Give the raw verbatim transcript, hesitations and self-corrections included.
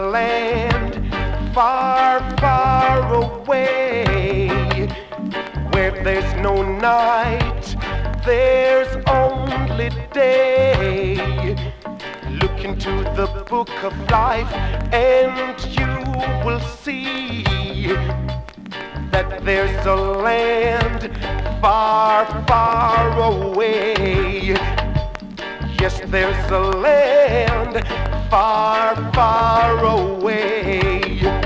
land far, far away, where there's no night, there's only day. Look into the book of life and you will see that there's a land far, far away. Yes, there's a land far, far away.